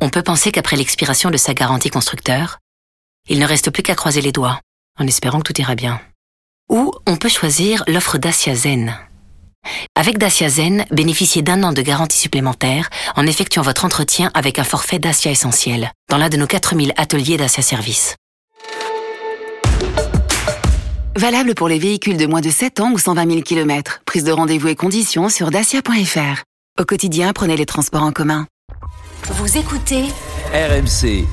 On peut penser qu'après l'expiration de sa garantie constructeur, il ne reste plus qu'à croiser les doigts, en espérant que tout ira bien. Ou on peut choisir l'offre Dacia Zen. Avec Dacia Zen, bénéficiez d'1 an de garantie supplémentaire en effectuant votre entretien avec un forfait Dacia Essentiel dans l'un de nos 4000 ateliers Dacia Service. Valable pour les véhicules de moins de 7 ans ou 120 000 km. Prise de rendez-vous et conditions sur dacia.fr. Au quotidien, prenez les transports en commun. Vous écoutez RMC.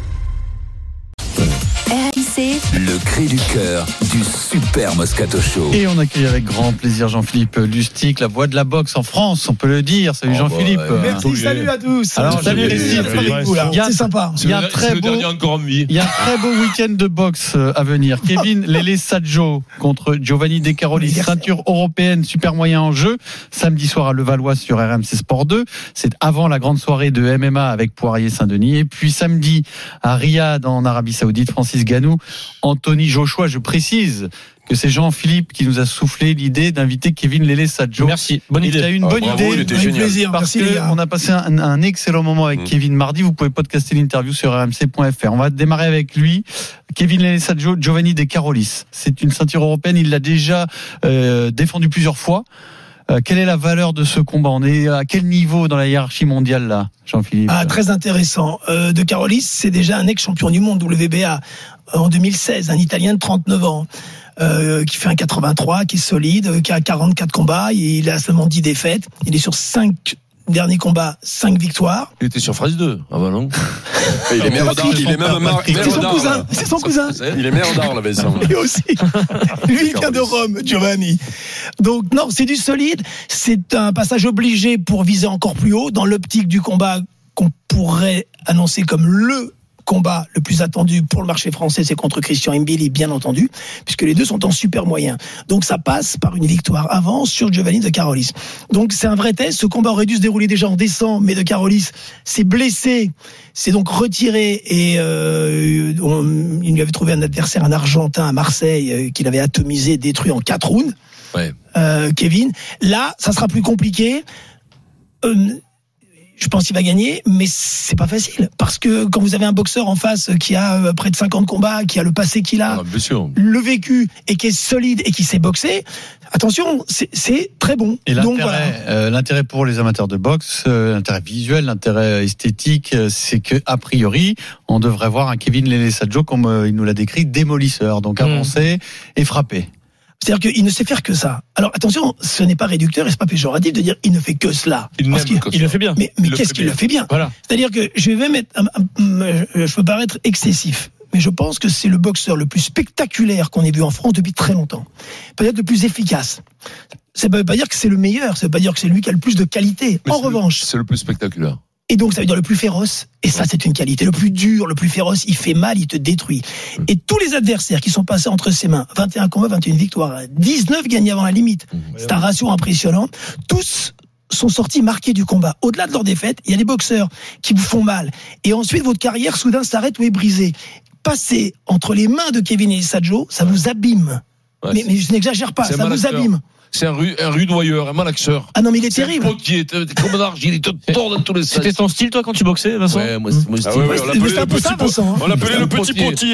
RMC, Le cri du cœur du Super Moscato Show. Et on accueille avec grand plaisir Jean-Philippe Lustig, la voix de la boxe en France, on peut le dire. Salut Jean-Philippe. Merci, salut à tous. Alors, salut les filles. C'est sympa. Il y a un très beau week-end de boxe à venir. Kevin Lele Sadjo contre Giovanni De Carolis, ceinture européenne super moyen en jeu, samedi soir à Levallois sur RMC Sport 2. C'est avant la grande soirée de MMA avec Poirier-Saint-Denis. Et puis samedi à Riyad en Arabie Saoudite, Francis Ngannou, Anthony Joshua. Je précise que c'est Jean-Philippe qui nous a soufflé l'idée d'inviter Kevin Lele Sadjo. Merci, bonne idée. Il a eu une bonne idée. Il était génial. Plaisir, parce merci, qu'on a passé un excellent moment avec Kevin mardi. Vous pouvez podcaster l'interview sur rmc.fr. On va démarrer avec lui. Kevin Lele Sadjo, Giovanni De Carolis. C'est une ceinture européenne. Il l'a déjà défendu plusieurs fois. Quelle est la valeur de ce combat? On est à quel niveau dans la hiérarchie mondiale là, Jean-Philippe? Très intéressant. De Carolis, c'est déjà un ex-champion du monde WBA en 2016, un Italien de 39 ans. Qui fait un 83, qui est solide, qui a 44 combats, il a seulement 10 défaites, il est sur 5 derniers combats, 5 victoires. Il était sur phrase 2, ah bah non. Il est maire d'Arles, il est même C'est son cousin. Il est maire d'Arles, Vincent. Lui aussi. Lui, il vient de Rome, Giovanni. Donc, non, c'est du solide. C'est un passage obligé pour viser encore plus haut dans l'optique du combat qu'on pourrait annoncer comme le combat le plus attendu pour le marché français, c'est contre Christian Mbili, bien entendu, puisque les deux sont en super moyen. Donc ça passe par une victoire avant sur Giovanni De Carolis. Donc c'est un vrai test. Ce combat aurait dû se dérouler déjà en décembre, mais De Carolis s'est blessé, s'est donc retiré et il lui avait trouvé un adversaire, un Argentin à Marseille, qu'il avait atomisé, détruit en 4 rounds. Ouais. Kevin, là, ça sera plus compliqué. Je pense qu'il va gagner, mais c'est pas facile. Parce que quand vous avez un boxeur en face qui a près de 50 combats, qui a le passé qu'il a, le vécu, et qui est solide et qui sait boxer, attention, c'est très bon. Et donc, l'intérêt pour les amateurs de boxe, l'intérêt visuel, l'intérêt esthétique, c'est que a priori, on devrait voir un Kevin Lele Sadjo, comme il nous l'a décrit, démolisseur, donc avancer et frapper. C'est-à-dire qu'il ne sait faire que ça. Alors attention, ce n'est pas réducteur et c'est pas péjoratif de dire il ne fait que cela. Il le fait bien. Mais qu'est-ce qu'il le fait bien? Voilà. C'est-à-dire que je vais mettre, je peux paraître excessif, mais je pense que c'est le boxeur le plus spectaculaire qu'on ait vu en France depuis très longtemps. Peut-être le plus efficace. Ça ne veut pas dire que c'est le meilleur, ça ne veut pas dire que c'est lui qui a le plus de qualité. Mais en revanche, c'est le plus spectaculaire. Et donc, ça veut dire le plus féroce. Et ça, c'est une qualité. Le plus dur, le plus féroce, il fait mal, il te détruit. Et tous les adversaires qui sont passés entre ses mains, 21 combats, 21 victoires, 19 gagnés avant la limite. C'est un ratio impressionnant. Tous sont sortis marqués du combat. Au-delà de leur défaite, il y a des boxeurs qui vous font mal. Et ensuite, votre carrière, soudain, s'arrête ou est brisée. Passer entre les mains de Kevin et Sadjo, ça vous abîme. Ouais, mais je n'exagère pas, ça vous abîme. C'est un rudoyeur, un malaxeur. Ah non, mais il est terrible. Un potier, comme d'argile, il te tord dans tous les sens. C'était ton style, toi, quand tu boxais, Vincent? Ouais, moi, c'est mon style. On l'appelait le petit potier.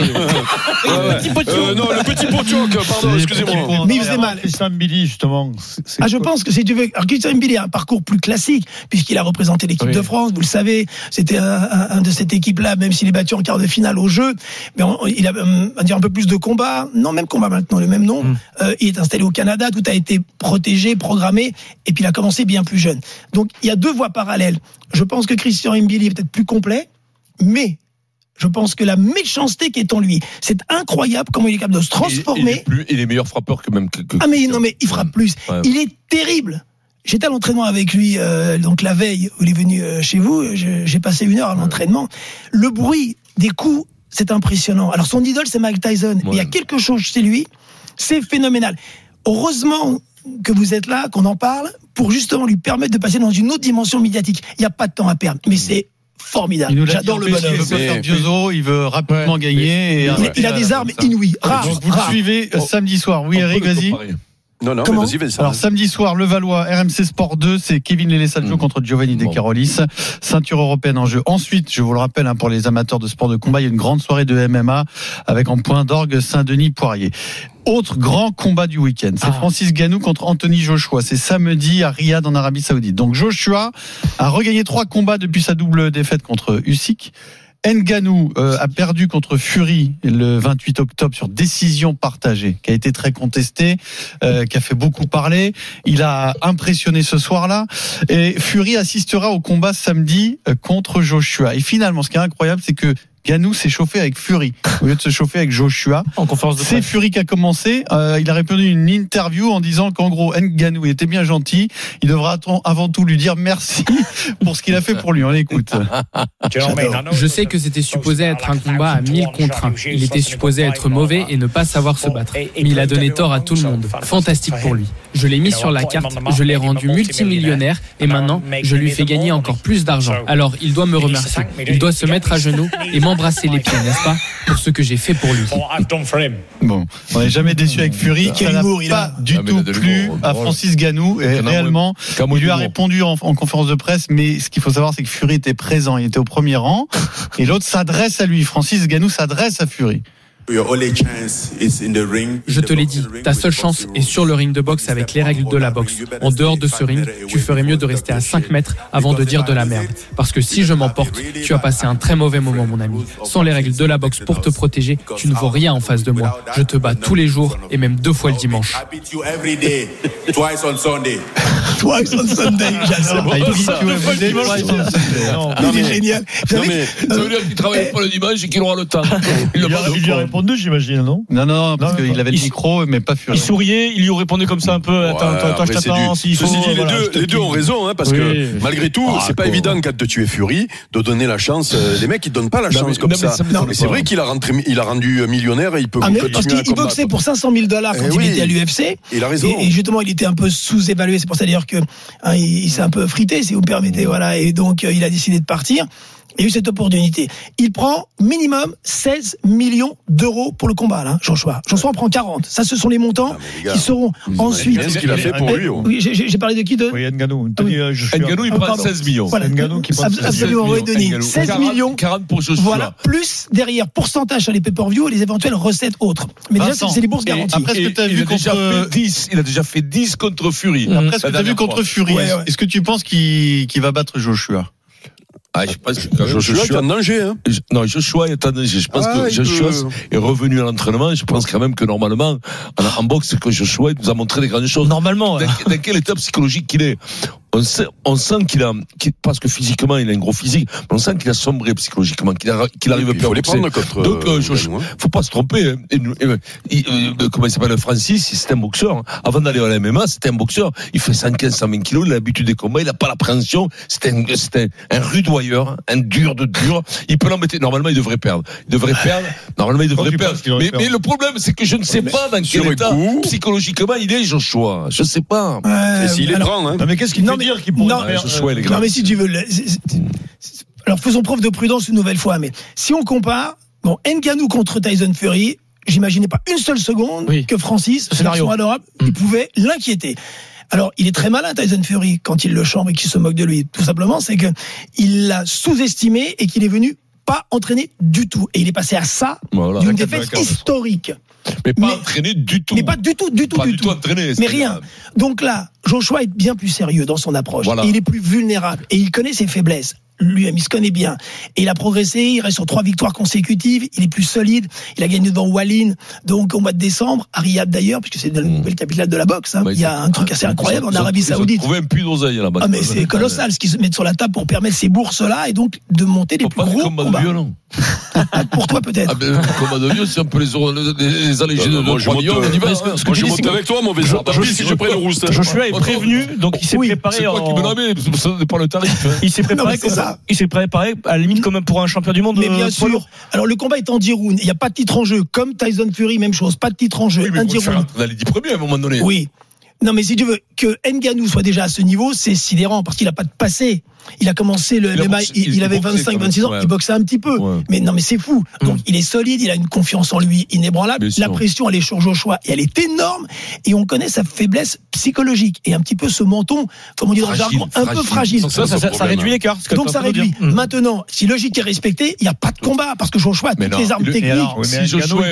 Le petit potier. Non, le petit potioc, pardon, excusez-moi. Mais il faisait mal. Christian Mbili, justement. Je pense que si tu veux. Alors, Christian Mbili a un parcours plus classique, puisqu'il a représenté l'équipe de France, vous le savez. C'était un de cette équipe-là, même s'il est battu en quart de finale au jeu. Mais il a, on va dire, un peu plus de combats. Non, même combat maintenant, le même nom. Il est installé au Canada, tout a été protégé, programmé, et puis il a commencé bien plus jeune. Donc il y a deux voies parallèles. Je pense que Christian Mbili est peut-être plus complet, mais je pense que la méchanceté qui est en lui, c'est incroyable comment il est capable de se transformer. Il est meilleur frappeur que même. Non, mais il frappe plus. Ouais. Il est terrible. J'étais à l'entraînement avec lui, donc la veille où il est venu chez vous. J'ai passé 1 heure à l'entraînement. Le bruit des coups, c'est impressionnant. Alors son idole, c'est Mike Tyson. Mais il y a quelque chose chez lui, c'est phénoménal. Heureusement que vous êtes là, qu'on en parle, pour justement lui permettre de passer dans une autre dimension médiatique. Il n'y a pas de temps à perdre, mais c'est formidable. J'adore le bonhomme. Il veut pas faire Biozzo, il veut rapidement gagner. Il a des armes inouïes, rares. Donc vous le suivez samedi soir. Oui, Eric, vas-y. Non, Comment mais vas-y, Vincent. Alors samedi soir, le Valois, RMC Sport 2, c'est Kevin Lele-Sadjo contre Giovanni De Carolis, ceinture européenne en jeu. Ensuite, je vous le rappelle, pour les amateurs de sport de combat, il y a une grande soirée de MMA avec en point d'orgue Saint-Denis-Poirier. Autre grand combat du week-end, c'est Francis Ngannou contre Anthony Joshua. C'est samedi à Riyad en Arabie Saoudite. Donc Joshua a regagné 3 combats depuis sa double défaite contre Usyk. Ngannou a perdu contre Fury le 28 octobre sur décision partagée, qui a été très contestée, qui a fait beaucoup parler. Il a impressionné ce soir-là. Et Fury assistera au combat samedi contre Joshua. Et finalement, ce qui est incroyable, c'est que Ngannou s'est chauffé avec Fury au lieu de se chauffer avec Joshua. En conférence de presse. C'est Fury qui a commencé. Il a répondu à une interview en disant qu'en gros Ngannou était bien gentil. Il devra avant tout lui dire merci pour ce qu'il a fait pour lui. On l'écoute. Je sais que c'était supposé être un combat à 1000 contre 1. Il était supposé être mauvais et ne pas savoir se battre. Mais il a donné tort à tout le monde. Fantastique pour lui. Je l'ai mis sur la carte, je l'ai rendu multimillionnaire et maintenant je lui fais gagner encore plus d'argent. Alors il doit me remercier. Il doit se mettre à genoux et m'embrasser les pieds, n'est-ce pas, pour ce que j'ai fait pour lui. Bon, on n'est jamais déçu avec Fury. Ça n'a pas du tout plu à Francis Ngannou. Et réellement, il lui a répondu en conférence de presse, mais ce qu'il faut savoir, c'est que Fury était présent, il était au premier rang, et l'autre s'adresse à lui. Francis Ngannou s'adresse à Fury. Je te l'ai dit, ta seule chance est sur le ring de boxe avec les règles de la boxe. En dehors de ce ring, tu ferais mieux de rester à 5 mètres avant de dire de la merde. Parce que si je m'emporte, tu as passé un très mauvais moment, mon ami. Sans les règles de la boxe pour te protéger, tu ne vaux rien en face de moi. Je te bats tous les jours et même 2 fois le dimanche. Twice on Sunday, j'adore. Il est génial. Ça veut dire qu'il travaille pas le dimanche et qu'il aura le temps. Il lui a répondu, j'imagine, non? Non, parce qu'il avait le micro, mais pas Fury. Il souriait, il lui répondait comme ça un peu. Attends, je t'attends. Ceci dit, les deux ont raison, parce que malgré tout, c'est pas évident quand tu es Fury de donner la chance. Les mecs, ils donnent pas la chance comme ça. Mais c'est vrai qu'il a rendu millionnaire et il peut continuer à parce qu'il boxait pour $500,000 quand il était à l'UFC. Il a raison. Et justement, il était un peu sous-évalué. C'est pour ça d'ailleurs que il s'est un peu frité, si vous me permettez. Voilà. Et donc, il a décidé de partir. Il y a eu cette opportunité. Il prend minimum 16 millions d'euros pour le combat, là, Joshua. Joshua en prend 40. Ça, ce sont les montants qui seront ensuite. Qu'est-ce qu'il a fait pour lui? Oui, j'ai parlé de qui de? Oui, Ngannou. Ngannou, il prend 16 millions. Voilà. Ngannou qui prend 16 millions. millions. Denis. 16 millions. 40 pour Joshua. Voilà. Plus derrière pourcentage sur les pay-per-view et les éventuelles recettes autres. Mais déjà, c'est les bourses garanties. Après ce que tu as vu contre 10, il a déjà fait 10 contre Fury. Après ce que tu as vu contre Fury, est-ce que tu penses qu'il va battre Joshua? Je pense que Joshua est en danger, hein. Non, Joshua est en danger. Je pense que Joshua est revenu à l'entraînement. Je pense quand même que normalement, en boxe, que Joshua nous a montré des grandes choses. Normalement. Dans quel état psychologique qu'il est? On sent parce que physiquement, il a un gros physique, mais on sent qu'il a sombré psychologiquement, qu'il arrive plus à boxer. Donc, faut pas se tromper. Comment il s'appelle, Francis, c'est un boxeur. Avant d'aller à la MMA, c'était un boxeur. Il fait 115, 120 kilos, il a l'habitude des combats, il a pas l'appréhension. C'était un rudoyeur, un dur de dur. Il peut l'embêter. Normalement, il devrait perdre. Normalement, il devrait perdre. Mais le problème, c'est que je ne sais pas dans quel état psychologiquement il est, Joshua. Je sais pas. Et s'il les prend, hein. Mais qu'est-ce qu'il peut dire qu'il pourrait faire? Non, mais si tu veux. Alors, faisons preuve de prudence une nouvelle fois. Mais si on compare, Ngannou contre Tyson Fury, j'imaginais pas une seule seconde que Francis, scénario adorable, il pouvait l'inquiéter. Alors, il est très malin, Tyson Fury, quand il le chambre et qu'il se moque de lui. Tout simplement, c'est que il l'a sous-estimé et qu'il est venu pas entraîné du tout. Et il est passé à ça d'une défaite historique. Mais pas entraîné du tout. Mais pas du tout. Pas du tout entraîné. Mais rien. Donc là, Joshua est bien plus sérieux dans son approche. Voilà. Et il est plus vulnérable. Et il connaît ses faiblesses. Lui-même, il se connaît bien. Et il a progressé, il reste sur 3 victoires consécutives, il est plus solide, il a gagné devant Wallin, donc au mois de décembre, à Riyad d'ailleurs, puisque c'est la nouvelle capitale de la boxe, hein. Il y a un truc assez incroyable en Arabie Saoudite. Ils ont trouvé un puits d'oseille là-bas. Mais c'est colossal ce qu'ils se mettent sur la table pour permettre ces bourses-là et donc de monter les plus gros combats. Pour toi peut-être. Combat de vieux, c'est un peu les allégés de 3 millions. Moi je monte avec toi, mon vaisseau. Si je prends le rousse. Joshua est prévenu, donc il s'est préparé. C'est toi qui me l'as mis, ça dépend le tarif. Il s'est préparé comme ça. Il s'est préparé à la limite comme pour un champion du monde. Mais bien sûr. Alors le combat est en 10 rounds. Il n'y a pas de titre en jeu. Comme Tyson Fury, même chose. Pas de titre en jeu. Un 10 rounds. On a les 10 premiers à un moment donné. Oui. Non, mais si tu veux que Ngannou soit déjà à ce niveau, c'est sidérant parce qu'il n'a pas de passé. il a commencé le MMA, il avait 25-26 ans, il boxait un petit peu. Ouais. Mais non, mais c'est fou. Donc, il est solide, il a une confiance en lui inébranlable. La pression, elle est sur Joshua et elle est énorme. Et on connaît sa faiblesse psychologique et un petit peu ce menton, comme on dit dans le jargon, un peu fragile. Ça réduit l'écart. Donc, ça réduit. Maintenant, si logique est respectée, il n'y a pas de combat parce que Joshua a toutes les armes techniques. Si Joshua est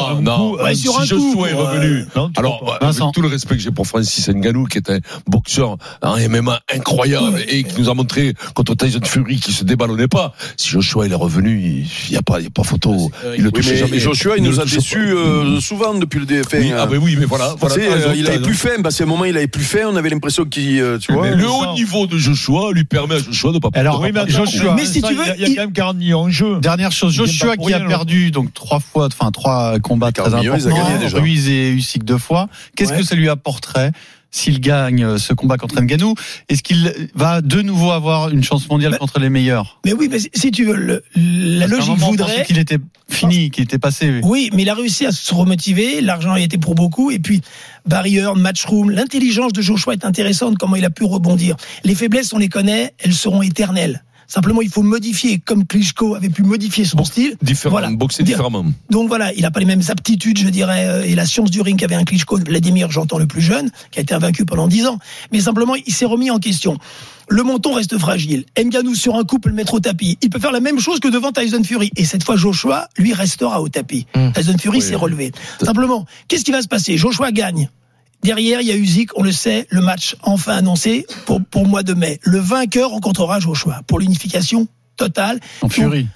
revenu, alors, avec tout le respect que j'ai pour Francis Ngannou, qui est un boxeur en MMA incroyable et qui nous a montré contre Tyson Fury qui se déballonnait pas. Si Joshua il est revenu, il y a pas photo. Il le touchait jamais. Joshua il nous a déçus souvent depuis le DFA. Oui, mais voilà. Il avait plus faim. À un moment il avait plus faim. On avait l'impression qu'il, tu vois. Le haut niveau de Joshua lui permet à Joshua de pas. Alors oui, mais Joshua. Mais si tu veux, il y a quand même 40 millions en jeu. Dernière chose, Joshua qui a perdu donc 3 combats très importants. Ruiz et Usyk 2 fois. Qu'est-ce que ça lui apporterait s'il gagne ce combat contre Ngannou? Est-ce qu'il va de nouveau avoir une chance mondiale contre les meilleurs? Mais oui, mais si tu veux, la logique voudrait qu'il était fini, qu'il était passé. Oui, mais il a réussi à se remotiver. L'argent y était pour beaucoup. Et puis, barrière, matchroom, l'intelligence de Joshua est intéressante. Comment il a pu rebondir. Les faiblesses, on les connaît, elles seront éternelles. Simplement, il faut modifier, comme Klitschko avait pu modifier son style. Boxer différemment. Donc voilà, il n'a pas les mêmes aptitudes, je dirais, et la science du ring qu'avait un Klitschko, Vladimir, j'entends le plus jeune, qui a été invaincu pendant 10 ans. Mais simplement, il s'est remis en question. Le menton reste fragile. Ngannou sur un coup peut le mettre au tapis. Il peut faire la même chose que devant Tyson Fury. Et cette fois, Joshua, lui, restera au tapis. Tyson Fury s'est relevé. Simplement, qu'est-ce qui va se passer? Joshua gagne. Derrière, il y a Usyk, on le sait, le match enfin annoncé pour le mois de mai. Le vainqueur rencontrera Joshua pour l'unification totale. En Fury.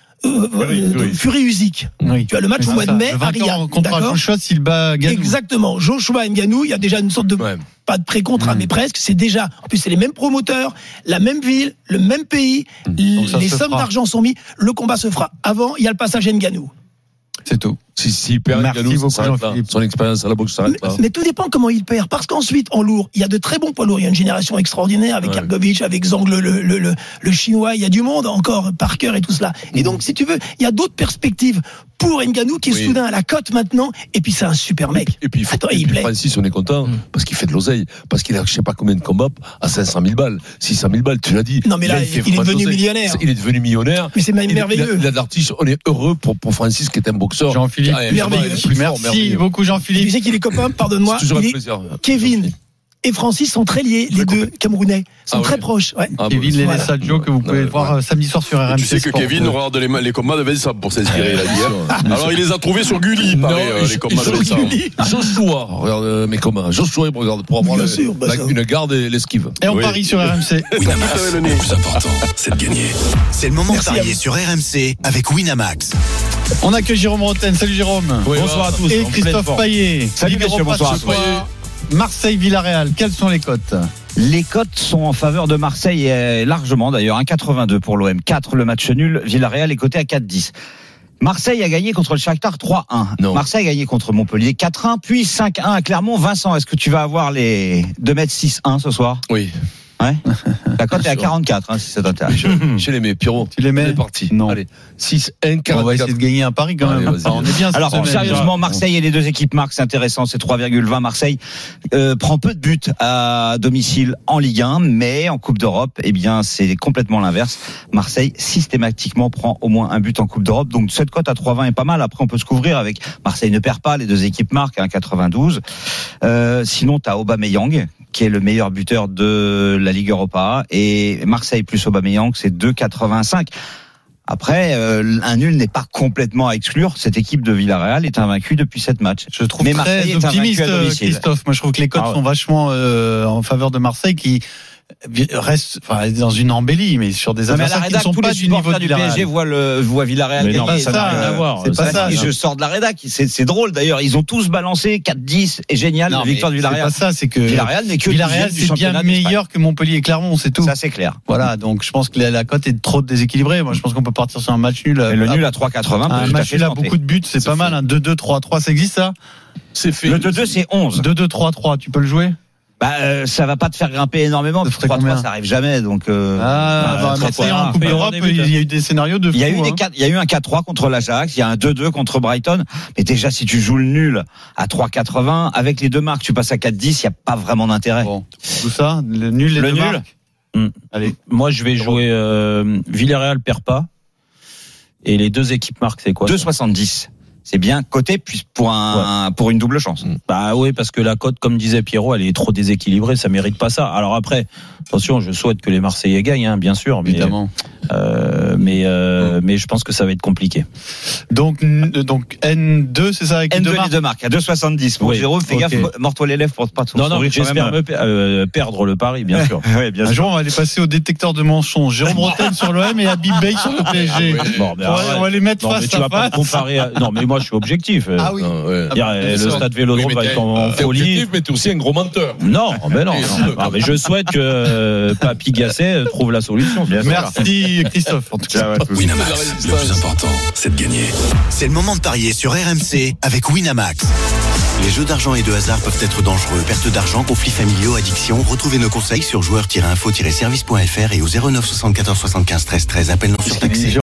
Fury Usyk. Oui. Tu as le match au mois de mai à Riyad. Rencontrera Joshua s'il bat Ngannou. Exactement. Joshua et Ngannou, il y a déjà une sorte de pas de pré-contrat, mais presque. C'est déjà. En plus, c'est les mêmes promoteurs, la même ville, le même pays. Les sommes d'argent sont mis. Le combat se fera. Avant, il y a le passage à Ngannou. C'est tout. Si perd Ngannou, son expérience à la boxe s'arrête là. Mais tout dépend comment il perd. Parce qu'ensuite, en lourd, il y a de très bons poids lourds. Il y a une génération extraordinaire avec Kargovic, avec Zhang, le chinois. Il y a du monde encore, Parker et tout cela. Et donc, si tu veux, il y a d'autres perspectives pour Ngannou qui est soudain à la cote maintenant. Et puis, c'est un super mec. Et puis, Francis, on est content parce qu'il fait de l'oseille. Parce qu'il a je sais pas combien de combats à 500 000 balles. 600 000 balles, tu l'as dit. Non, mais là, il est devenu millionnaire. Il est devenu millionnaire. Mais c'est merveilleux. Il a de l'artiste. On est heureux pour Francis qui est un boxeur. Jean-Philippe. Merveilleux. Merci beaucoup Jean-Philippe. Tu sais qu'il est copain, pardonne-moi. C'est toujours un plaisir. Kevin et Francis sont très liés, les deux Camerounais sont très proches. Kevin Lélé Sadio que vous pouvez voir samedi soir sur RMC. Tu sais que Kevin regarde les combats de Vincent pour s'inspirer là hier. Alors il les a trouvés sur Gulli, les combats de Vincent. Joshua, regarde mes combats. Joshua il regarde pour avoir une garde et l'esquive. Et on parie sur RMC. Winamax, le plus important, c'est de gagner. C'est le moment de parier sur RMC avec Winamax. On accueille Jérôme Rotten. Salut Jérôme. Bonsoir à tous. Et Christophe Payet. Salut messieurs, bonsoir. Marseille-Villarreal, quelles sont les cotes? Les cotes sont en faveur de Marseille, largement d'ailleurs, 1,82 pour l'OM, 4 le match nul, Villarreal est coté à 4,10. Marseille a gagné contre le Shakhtar 3-1. Non. Marseille a gagné contre Montpellier 4-1, puis 5-1 à Clermont. Vincent, est-ce que tu vas avoir les 2,6-1 ce soir? Oui. Ouais. La cote est à 44, si ça t'intéresse. Je les mets, Pierrot. Tu les mets? C'est parti. Non. Allez, 6-1, 44. On va essayer de gagner un pari quand même. Allez, on est bien. Alors, sérieusement, Marseille et les deux équipes marquent, c'est intéressant, c'est 3,20. Marseille prend peu de buts à domicile en Ligue 1, mais en Coupe d'Europe, eh bien, c'est complètement l'inverse. Marseille, systématiquement, prend au moins un but en Coupe d'Europe. Donc, cette cote à 3,20 est pas mal. Après, on peut se couvrir avec Marseille ne perd pas, les deux équipes marquent à 1,92. Sinon, t'as Aubameyang, qui est le meilleur buteur de la Ligue Europa, et Marseille plus Aubameyang, c'est 2,85. Après, un nul n'est pas complètement à exclure. Cette équipe de Villarreal est invaincue depuis 7 matchs. Je trouve très optimiste, Christophe. Moi, je trouve que les cotes sont vachement en faveur de Marseille, qui reste dans une embellie, mais sur des adversaires qui ne sont pas du niveau du PSG voient Villarreal gagner. Non, ça n'a rien à voir. C'est pas ça. Je sors de la rédac. C'est drôle d'ailleurs. Ils ont tous balancé 4-10 et génial la victoire de Villarreal. C'est pas ça. C'est que Villarreal n'est que Villarreal c'est bien meilleur que Montpellier et Clermont, c'est tout. Ça c'est clair. Voilà. Donc je pense que la cote est trop déséquilibrée. Moi je pense qu'on peut partir sur un match nul. Le nul à 3,80. Un match nul à beaucoup de buts, c'est pas mal. Un 2-2, 3-3, ça existe ça? C'est fait. Le 2-2 c'est 11. 2-2, 3-3, tu peux le jouer? Ça va pas te faire grimper énormément, parce que 3-3 ça arrive jamais, donc en Coupe d'Europe, il y a eu des scénarios de fou. Il y a eu un 4-3 contre l'Ajax, il y a un 2-2 contre Brighton, mais déjà si tu joues le nul à 3,80 avec les deux marques, tu passes à 4,10, il y a pas vraiment d'intérêt. Bon, tout ça, le nul et le nul. Allez, moi je vais jouer Villarreal perd pas. Et les deux équipes marquent, c'est quoi 2,70. C'est bien coté pour une double chance. Bah oui, parce que la cote, comme disait Pierrot, elle est trop déséquilibrée, ça mérite pas ça. Alors après, attention, je souhaite que les Marseillais gagnent, bien sûr, évidemment. Mais je pense que ça va être compliqué. Donc N2, c'est ça, avec N2 les deux marques à 2,70. Bon, Jérôme, fais gaffe, mords-toi les lèvres pour pas trop. Non, j'espère perdre le pari, bien sûr. Un jour, on va aller passer au détecteur de mensonges. Jérôme Rotten sur l'OM et Habib Bey sur le PSG. On va les mettre face à face. Non, mais moi je suis objectif. Ah oui. Le stade Vélodrome va être en folie. Mais t'es aussi un gros menteur. Non, mais non. Mais je souhaite que Papy Gasset trouve la solution. Merci Christophe. En tout cas, Winamax, le plus important, c'est de gagner. C'est le moment de parier sur RMC avec Winamax. Les jeux d'argent et de hasard peuvent être dangereux. Perte d'argent, conflits familiaux, addiction. Retrouvez nos conseils sur joueurs-info-service.fr et au 09 74 75 13 13. Appel non surtaxé.